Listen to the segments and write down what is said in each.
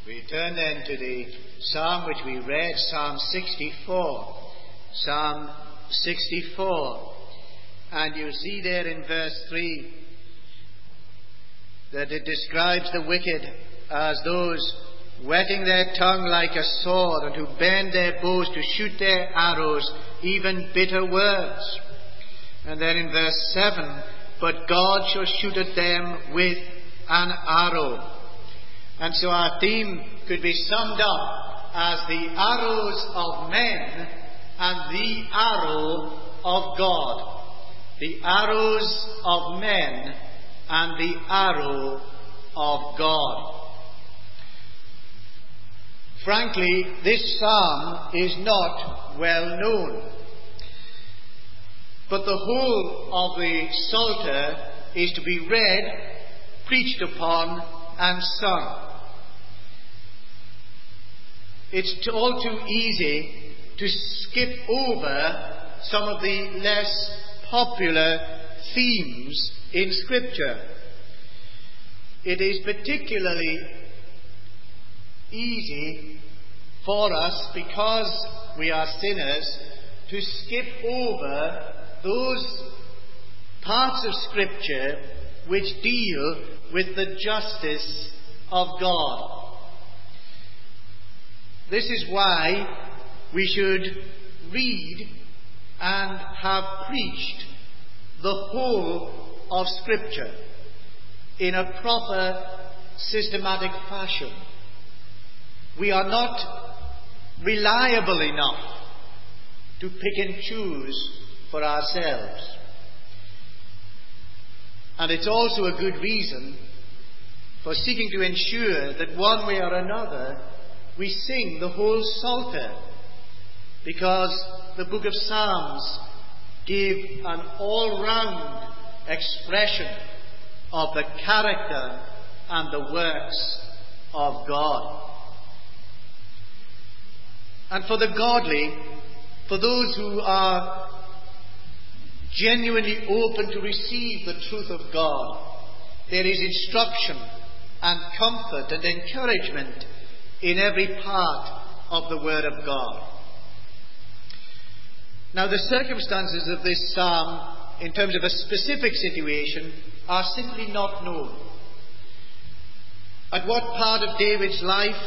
We turn then to the psalm which we read, Psalm 64. Psalm 64. And you see there in verse 3 that it describes the wicked as those whetting their tongue like a sword, and who bend their bows to shoot their arrows, even bitter words. And then in verse 7, but God shall shoot at them with an arrow. And so our theme could be summed up as the arrows of men and the arrow of God. The arrows of men and the arrow of God. Frankly, this psalm is not well known. But the whole of the Psalter is to be read, preached upon, and sung. It's all too easy to skip over some of the less popular themes in Scripture. It is particularly easy for us, because we are sinners, to skip over those parts of Scripture which deal with the justice of God. This is why we should read and have preached the whole of Scripture in a proper, systematic fashion. We are not reliable enough to pick and choose for ourselves. And it's also a good reason for seeking to ensure that one way or another we sing the whole Psalter, because the book of Psalms give an all-round expression of the character and the works of God. And for the godly, for those who are genuinely open to receive the truth of God, there is instruction and comfort and encouragement in every part of the Word of God. Now, the circumstances of this psalm, in terms of a specific situation, are simply not known. At what part of David's life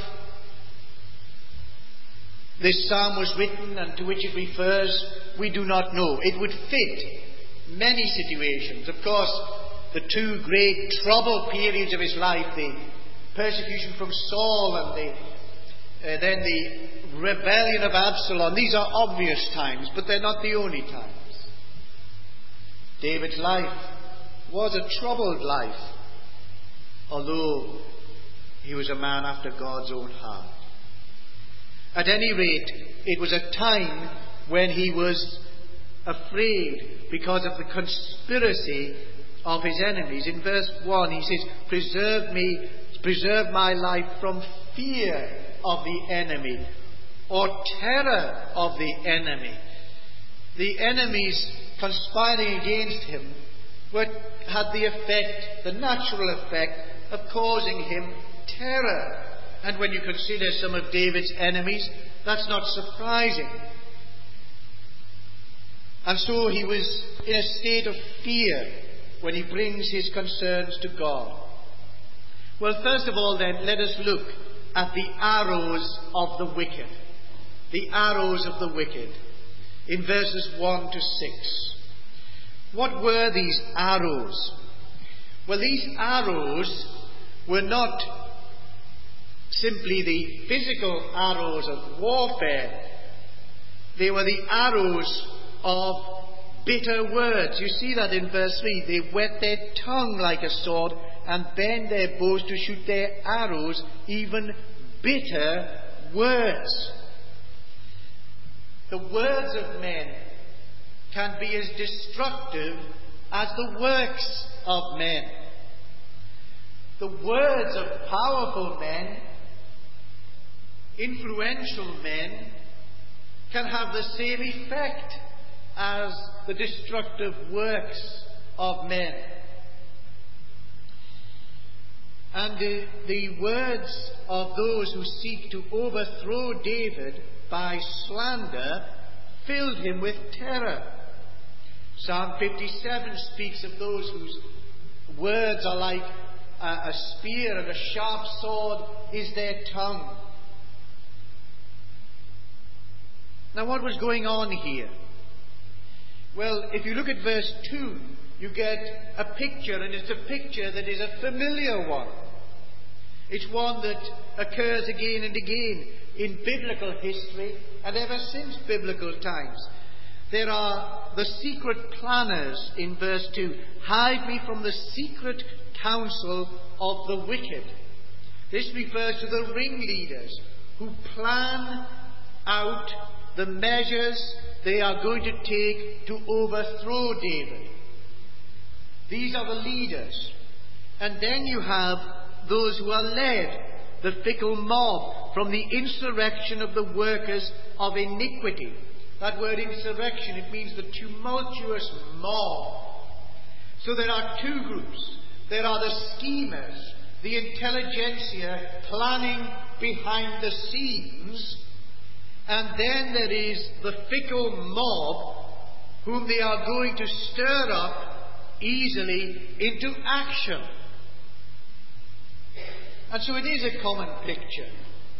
this psalm was written and to which it refers, we do not know. It would fit many situations. Of course, the two great troubled periods of his life, the persecution from Saul and then the rebellion of Absalom, these are obvious times, but they're not the only times. David's life was a troubled life, although he was a man after God's own heart. At any rate, it was a time when he was afraid because of the conspiracy of his enemies. In verse 1 he says, preserve my life from fear of the enemy, or terror of the enemy. The enemies conspiring against him had the natural effect of causing him terror. And when you consider some of David's enemies, that's not surprising. And so he was in a state of fear when he brings his concerns to God. Well, first of all then, let us look at the arrows of the wicked. The arrows of the wicked. In verses 1 to 6. What were these arrows? Well, these arrows were not simply the physical arrows of warfare. They were the arrows of bitter words. You see that in verse 3. They whet their tongue like a sword and bend their bows to shoot their arrows, even bitter words. The words of men can be as destructive as the works of men. The words of powerful men, influential men, can have the same effect as the destructive works of men. And the words of those who seek to overthrow David by slander filled him with terror. Psalm 57 speaks of those whose words are like a spear, and a sharp sword is their tongue. Now, what was going on here? Well, if you look at verse 2, you get a picture, and it's a picture that is a familiar one. It's one that occurs again and again in biblical history and ever since biblical times. There are the secret planners in verse 2. Hide me from the secret counsel of the wicked. This refers to the ringleaders who plan out the measures they are going to take to overthrow David. These are the leaders. And then you have those who are led, the fickle mob, from the insurrection of the workers of iniquity. That word insurrection, it means the tumultuous mob. So there are two groups. There are the schemers, the intelligentsia planning behind the scenes. And then there is the fickle mob whom they are going to stir up easily into action. And so it is a common picture.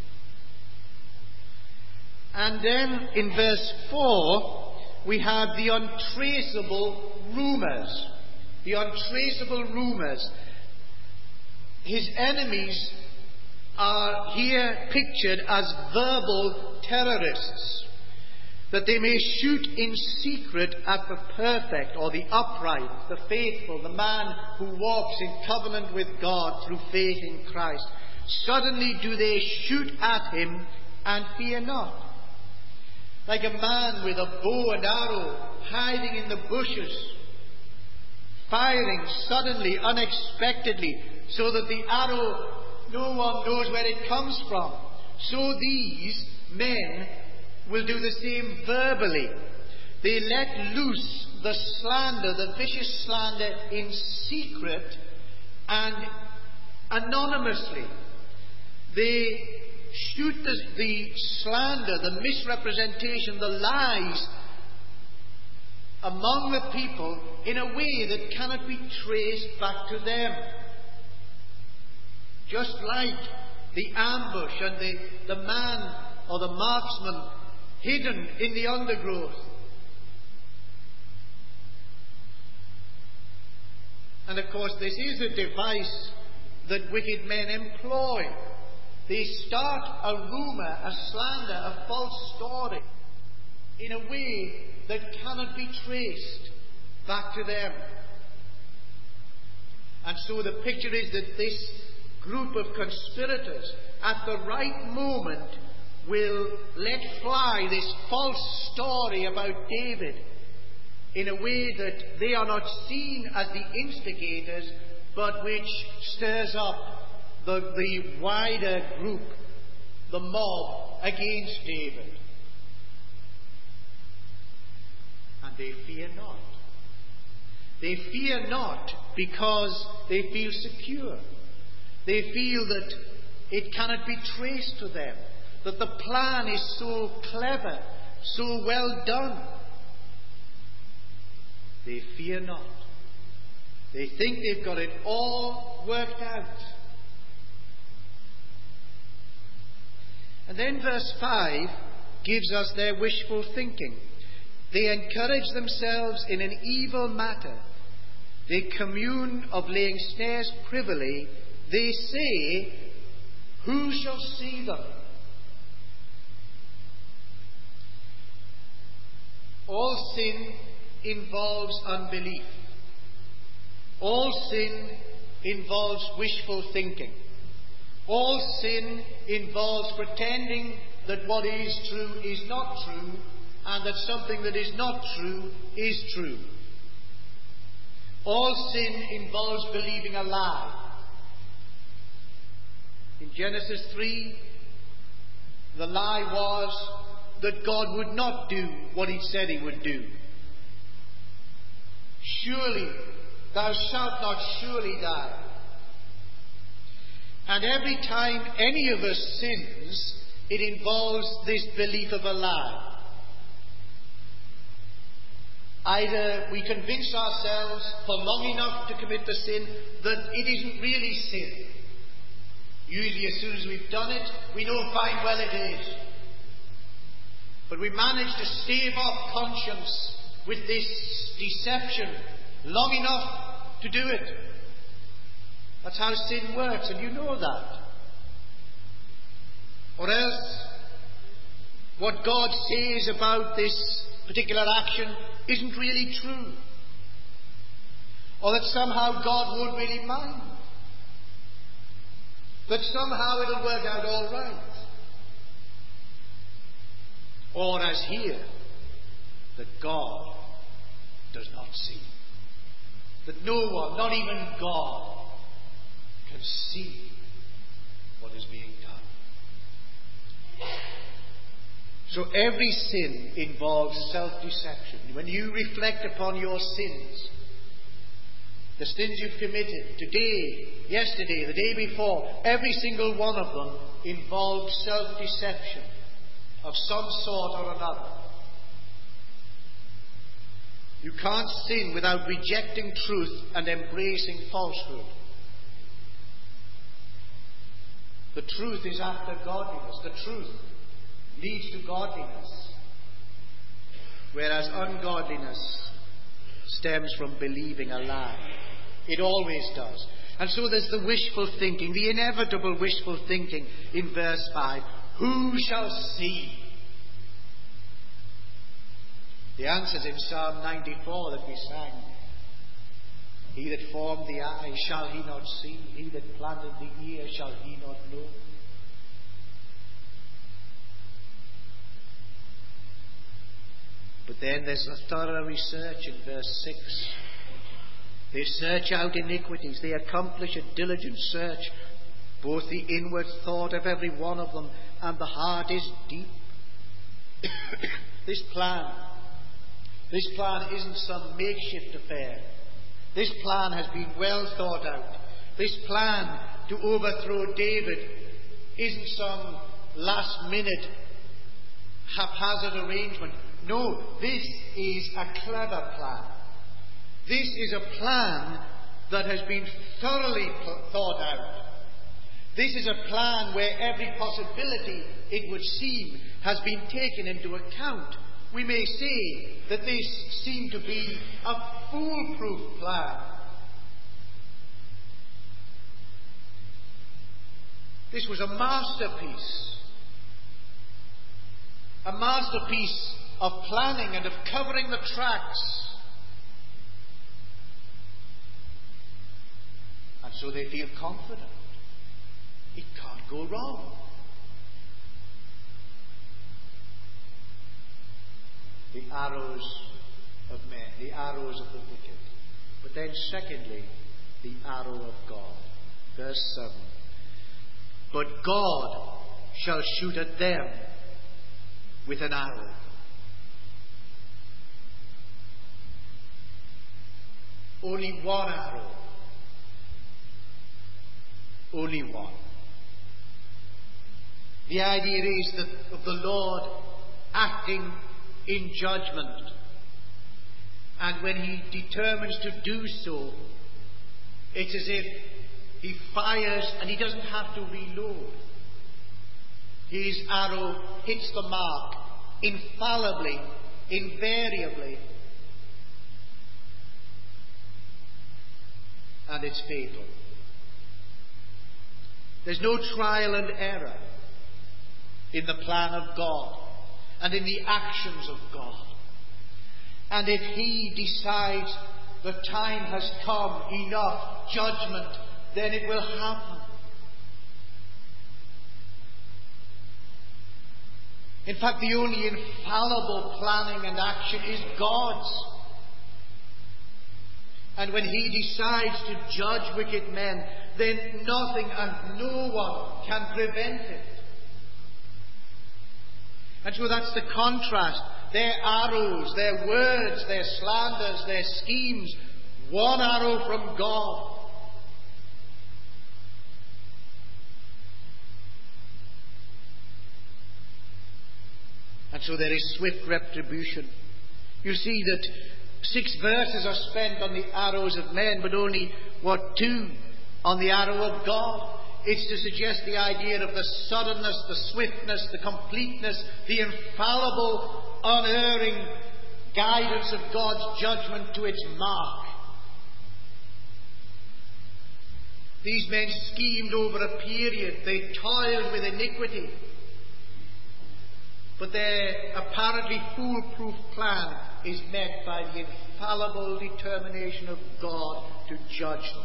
And then in verse 4, we have the untraceable rumours. The untraceable rumours. His enemies are here pictured as verbal terrorists, that they may shoot in secret at the perfect, or the upright, the faithful, the man who walks in covenant with God through faith in Christ. Suddenly do they shoot at him and fear not. Like a man with a bow and arrow hiding in the bushes, firing suddenly, unexpectedly, so that the arrow, no one knows where it comes from. So these men will do the same verbally. They let loose the slander, the vicious slander, in secret and anonymously. They shoot the slander, the misrepresentation, the lies among the people in a way that cannot be traced back to them. Just like the ambush and the man or the marksman hidden in the undergrowth. And of course, this is a device that wicked men employ. They start a rumour, a slander, a false story in a way that cannot be traced back to them. And so the picture is that this group of conspirators, at the right moment, will let fly this false story about David in a way that they are not seen as the instigators, but which stirs up the wider group, the mob, against David. And they fear not. They fear not because they feel secure. They feel that it cannot be traced to them, that the plan is so clever, so well done. They fear not. They think they've got it all worked out. And then verse 5 gives us their wishful thinking. They encourage themselves in an evil matter. They commune of laying snares privily. They say, who shall see them? All sin involves unbelief. All sin involves wishful thinking. All sin involves pretending that what is true is not true, and that something that is not true is true. All sin involves believing a lie. In Genesis 3, the lie was that God would not do what he said he would do. Surely, thou shalt not surely die. And every time any of us sins, it involves this belief of a lie. Either we convince ourselves for long enough to commit the sin that it isn't really sin. Usually as soon as we've done it, we know fine well it is. But we manage to stave off conscience with this deception long enough to do it. That's how sin works, and you know that. Or else, what God says about this particular action isn't really true. Or that somehow God won't really mind. That somehow it'll work out all right. Or as here, that God does not see. That no one, not even God, can see what is being done. So every sin involves self-deception. When you reflect upon your sins, the sins you've committed today, yesterday, the day before, every single one of them involves self-deception of some sort or another. You can't sin without rejecting truth and embracing falsehood. The truth is after godliness. The truth leads to godliness. Whereas ungodliness stems from believing a lie. It always does. And so there's the wishful thinking, the inevitable wishful thinking in verse 5. Who shall see? The answer's in Psalm 94 that we sang. He that formed the eye, shall he not see? He that planted the ear, shall he not know? But then there's a thorough research in verse 6. They search out iniquities. They accomplish a diligent search. Both the inward thought of every one of them and the heart is deep. This plan isn't some makeshift affair. This plan has been well thought out. This plan to overthrow David isn't some last-minute haphazard arrangement. No, this is a clever plan. This is a plan that has been thoroughly thought out. This is a plan where every possibility, it would seem, has been taken into account. We may say that this seemed to be a foolproof plan. This was a masterpiece. A masterpiece of planning and of covering the tracks. And so they feel confident. It can't go wrong. The arrows of men, the arrows of the wicked. But then secondly, the arrow of God. Verse 7. But God shall shoot at them with an arrow. Only one arrow. Only one. The idea is that of the Lord acting in judgment. And when he determines to do so, it's as if he fires and he doesn't have to reload. His arrow hits the mark infallibly, invariably. And it's fatal. There's no trial and error in the plan of God and in the actions of God. And if he decides the time has come, enough judgment, then it will happen. In fact, the only infallible planning and action is God's. And when he decides to judge wicked men, then nothing and no one can prevent it. And so that's the contrast. Their arrows, their words, their slanders, their schemes. One arrow from God. And so there is swift retribution. You see that 6 verses are spent on the arrows of men, but only, 2 on the arrow of God. It's to suggest the idea of the suddenness, the swiftness, the completeness, the infallible, unerring guidance of God's judgment to its mark. These men schemed over a period. They toiled with iniquity. But their apparently foolproof plan is met by the infallible determination of God to judge them.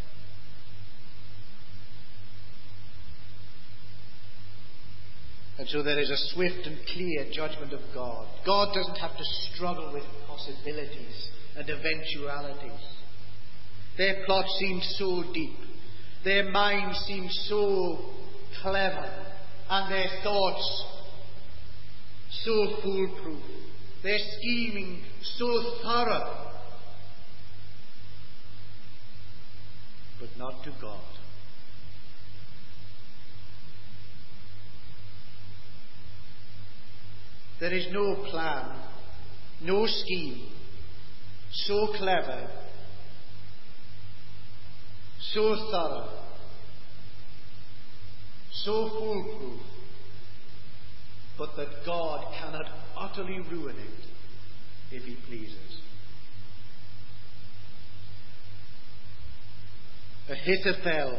And so there is a swift and clear judgment of God. God doesn't have to struggle with possibilities and eventualities. Their plot seemed so deep. Their minds seemed so clever. And their thoughts so foolproof. Their scheming so thorough. But not to God. There is no plan, no scheme so clever, so thorough, so foolproof, but that God cannot utterly ruin it if He pleases. Ahithophel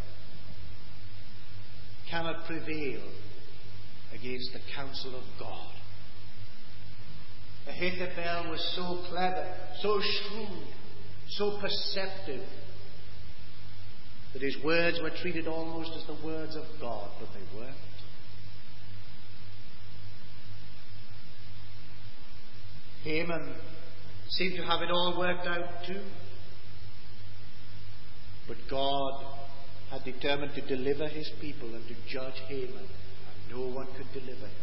cannot prevail against the counsel of God. Ahithophel was so clever, so shrewd, so perceptive, that his words were treated almost as the words of God, but they weren't. Haman seemed to have it all worked out too. But God had determined to deliver His people and to judge Haman, and no one could deliver him.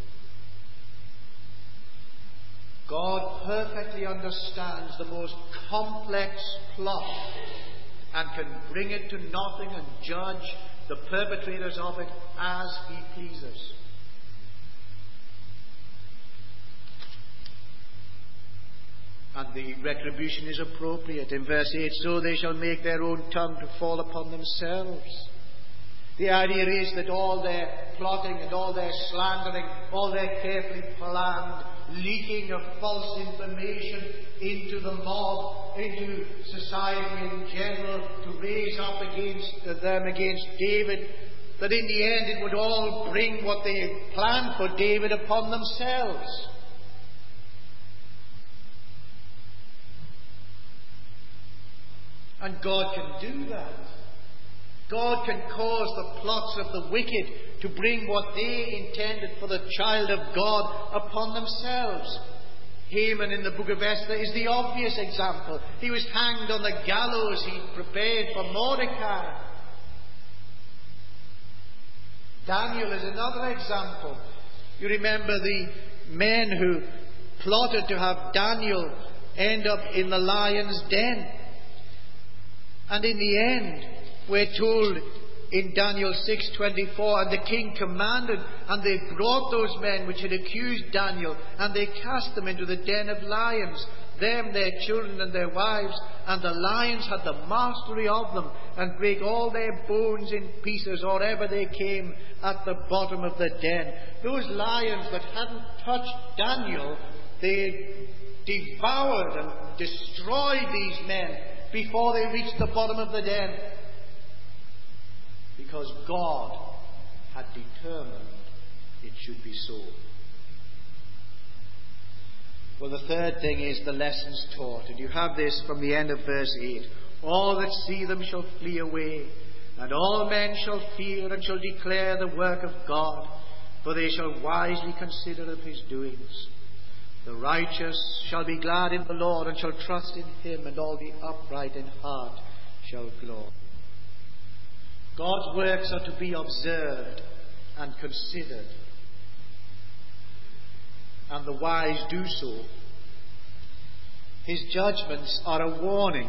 God perfectly understands the most complex plot and can bring it to nothing and judge the perpetrators of it as He pleases. And the retribution is appropriate. In verse 8, so they shall make their own tongue to fall upon themselves. The idea is that all their plotting and all their slandering, all their carefully planned leaking of false information into the mob, into society in general, to raise up against David, that in the end it would all bring what they planned for David upon themselves. And God can do that. God can cause the plots of the wicked to bring what they intended for the child of God upon themselves. Haman in the book of Esther is the obvious example. He was hanged on the gallows he'd prepared for Mordecai. Daniel is another example. You remember the men who plotted to have Daniel end up in the lion's den. And in the end, we're told in Daniel 6:24, and the king commanded, and they brought those men which had accused Daniel, and they cast them into the den of lions, them, their children, and their wives, and the lions had the mastery of them, and brake all their bones in pieces, or ever they came at the bottom of the den. Those lions that hadn't touched Daniel, they devoured and destroyed these men before they reached the bottom of the den. Because God had determined it should be so. Well, the third thing is the lessons taught. And you have this from the end of verse 8. All that see them shall flee away, and all men shall fear and shall declare the work of God, for they shall wisely consider of His doings. The righteous shall be glad in the Lord, and shall trust in Him, and all the upright in heart shall glory. God's works are to be observed and considered, and the wise do so. His judgments are a warning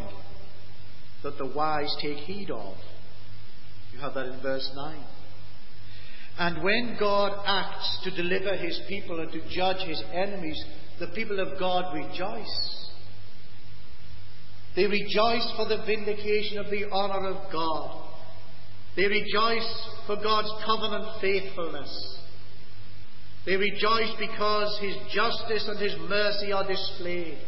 that the wise take heed of. You have that in verse 9. And when God acts to deliver his people and to judge his enemies, the people of God rejoice. They rejoice for the vindication of the honour of God. They rejoice for God's covenant faithfulness. They rejoice because his justice and his mercy are displayed.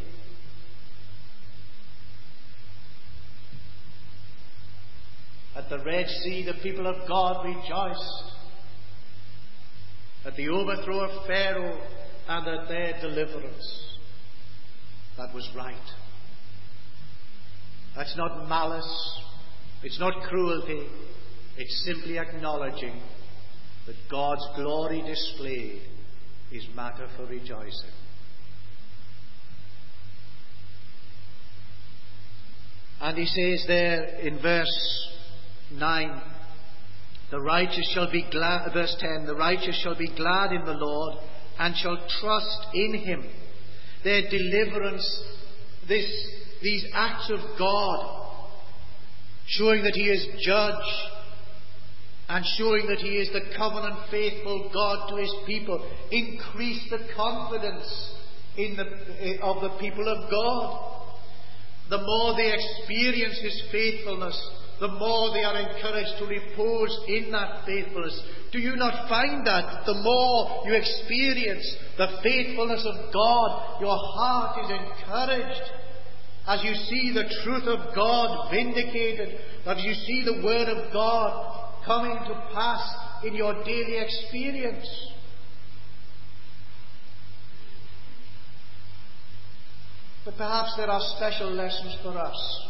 At the Red Sea, the people of God rejoiced at the overthrow of Pharaoh and at their deliverance. That was right. That's not malice. It's not cruelty. It's simply acknowledging that God's glory displayed is matter for rejoicing. And he says there in verse 9, the righteous shall be glad, verse 10, the righteous shall be glad in the Lord and shall trust in him. Their deliverance, these acts of God, showing that he is judge and showing that he is the covenant faithful God to his people, increase the confidence of the people of God. The more they experience his faithfulness, the more they are encouraged to repose in that faithfulness. Do you not find that the more you experience the faithfulness of God, your heart is encouraged as you see the truth of God vindicated, as you see the word of God coming to pass in your daily experience? But perhaps there are special lessons for us.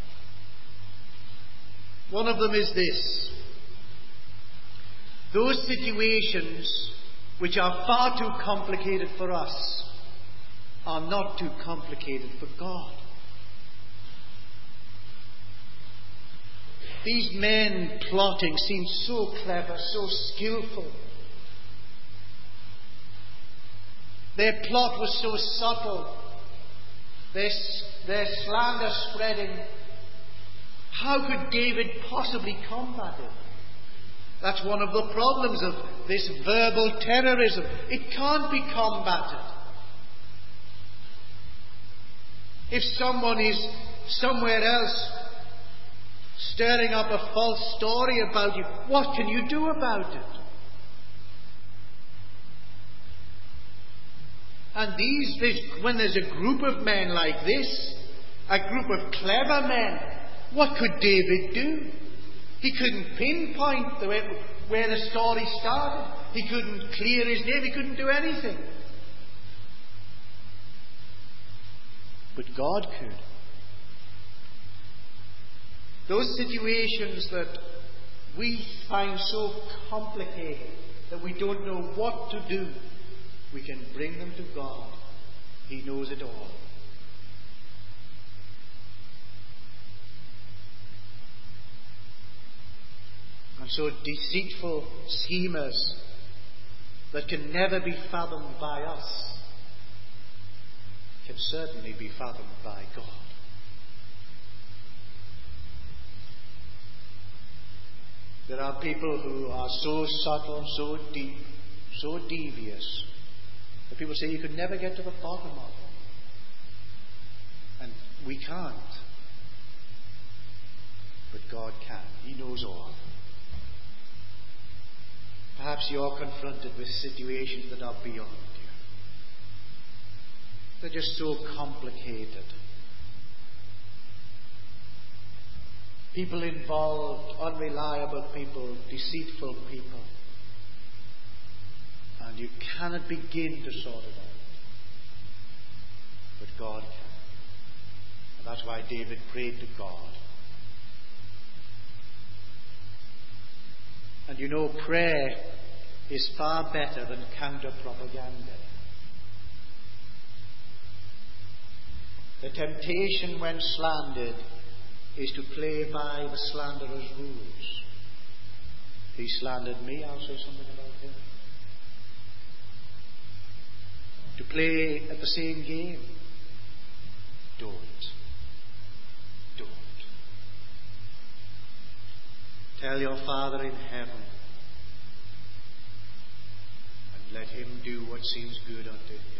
One of them is this: those situations which are far too complicated for us are not too complicated for God. These men plotting seem so clever, so skillful. Their plot was so subtle. Their slander spreading. How could David possibly combat it? That's one of the problems of this verbal terrorism. It can't be combated. If someone is somewhere else stirring up a false story about you, what can you do about it? And when there's a group of men like this, a group of clever men, what could David do? He couldn't pinpoint where the story started. He couldn't clear his name. He couldn't do anything. But God could. Those situations that we find so complicated that we don't know what to do, we can bring them to God. He knows it all. And so deceitful schemers that can never be fathomed by us can certainly be fathomed by God. There are people who are so subtle, so deep, so devious, that people say you could never get to the bottom of them. And we can't. But God can. He knows all. Perhaps you're confronted with situations that are beyond you. They're just so complicated. People involved, unreliable people, deceitful people. And you cannot begin to sort it out. But God can. And that's why David prayed to God. And you know, prayer is far better than counter-propaganda. The temptation when slandered is to play by the slanderer's rules. He slandered me, I'll say something about him. To play at the same game. Don't. Tell your Father in heaven him do what seems good unto him.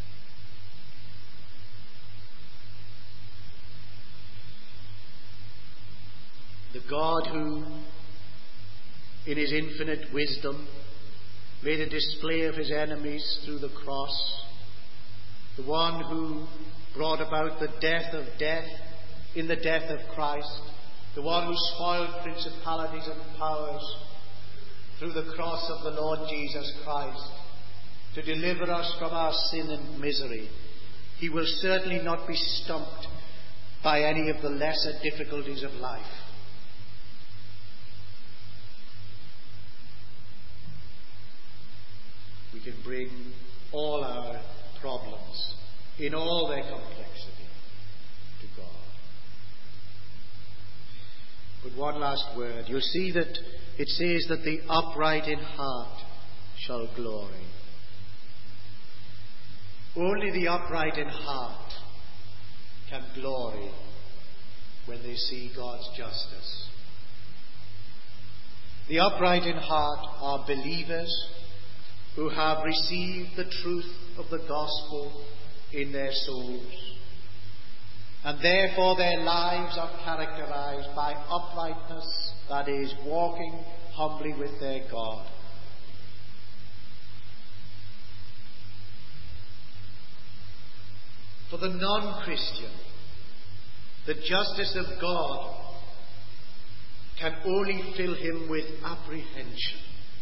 The God who, in his infinite wisdom, made a display of his enemies through the cross, the one who brought about the death of death in the death of Christ, the one who spoiled principalities and powers through the cross of the Lord Jesus Christ to deliver us from our sin and misery, he will certainly not be stumped by any of the lesser difficulties of life. We can bring all our problems in all their complexity to God. But one last word. You'll see that it says that the upright in heart shall glory. Only the upright in heart can glory when they see God's justice. The upright in heart are believers who have received the truth of the gospel in their souls. And therefore their lives are characterized by uprightness, that is, walking humbly with their God. For the non-Christian, the justice of God can only fill him with apprehension.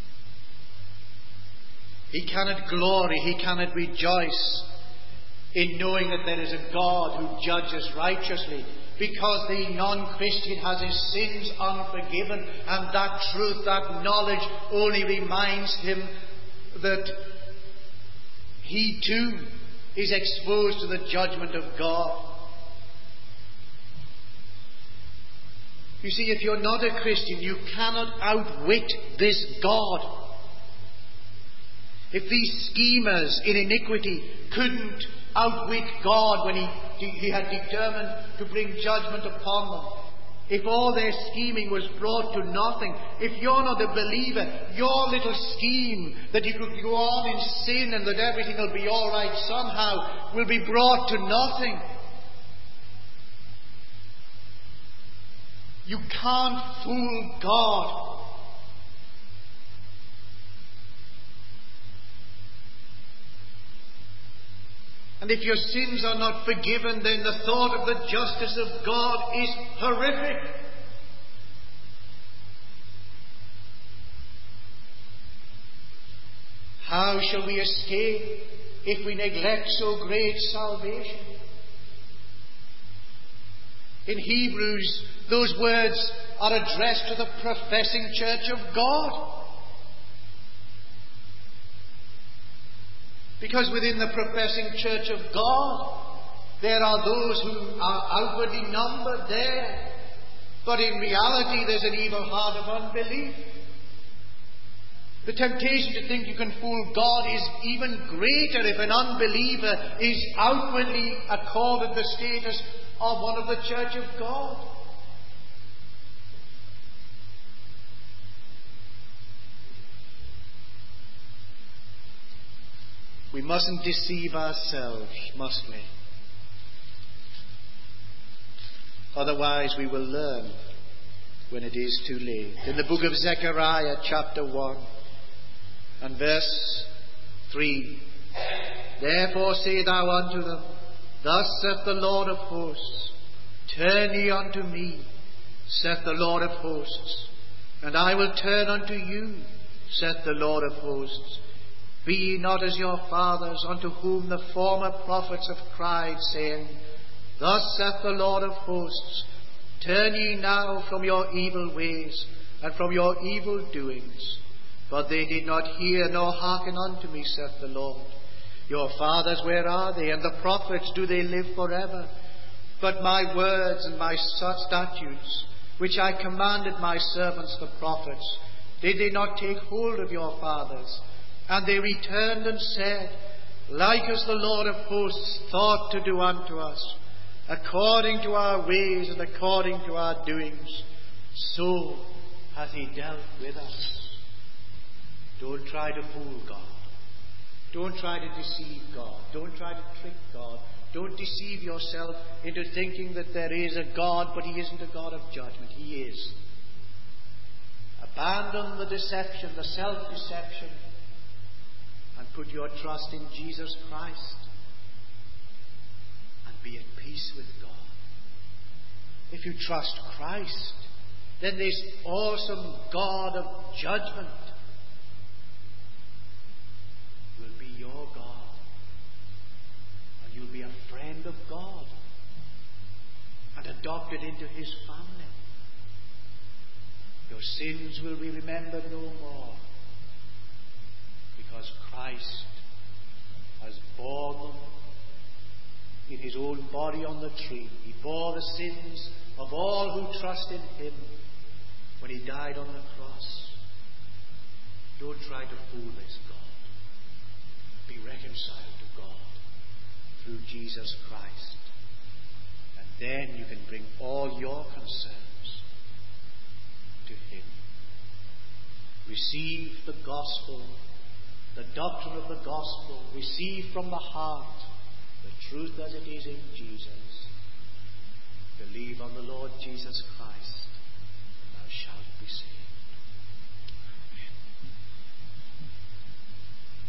He cannot glory, he cannot rejoice in knowing that there is a God who judges righteously, because the non-Christian has his sins unforgiven, and that truth, that knowledge only reminds him that he too is exposed to the judgment of God. You see, if you're not a Christian, you cannot outwit this God. If these schemers in iniquity couldn't outwit God when he had determined to bring judgment upon them, if all their scheming was brought to nothing, if you're not a believer, your little scheme that you could go on in sin and that everything will be all right somehow will be brought to nothing. You can't fool God. And if your sins are not forgiven, then the thought of the justice of God is horrific. How shall we escape if we neglect so great salvation? In Hebrews, those words are addressed to the professing church of God. Because within the professing church of God, there are those who are outwardly numbered there, but in reality there's an evil heart of unbelief. The temptation to think you can fool God is even greater if an unbeliever is outwardly accorded the status of one of the church of God. We mustn't deceive ourselves, must we? Otherwise we will learn when it is too late. In the book of Zechariah, chapter 1 and verse 3, therefore say thou unto them, thus saith the Lord of hosts, turn ye unto me, saith the Lord of hosts, and I will turn unto you, saith the Lord of hosts. Be ye not as your fathers, unto whom the former prophets have cried, saying, thus saith the Lord of hosts, turn ye now from your evil ways, and from your evil doings. But they did not hear nor hearken unto me, saith the Lord. Your fathers, where are they? And the prophets, do they live forever? But my words and my statutes, which I commanded my servants the prophets, did they not take hold of your fathers? And they returned and said, like as the Lord of hosts thought to do unto us, according to our ways and according to our doings, so hath he dealt with us. Don't try to fool God. Don't try to deceive God. Don't try to trick God. Don't deceive yourself into thinking that there is a God, but He isn't a God of judgment. He is. Abandon the deception, the self-deception, and put your trust in Jesus Christ. And be at peace with God. If you trust Christ, then this awesome God of judgment will be your God. And you'll be a friend of God and adopted into His family. Your sins will be remembered no more, because Christ has borne them in His own body on the tree. He bore the sins of all who trust in Him when He died on the cross. Don't try to fool this God. Be reconciled to God through Jesus Christ. And then you can bring all your concerns to Him. Receive the gospel, the doctrine of the gospel. Receive from the heart the truth as it is in Jesus. Believe on the Lord Jesus Christ, and thou shalt be saved.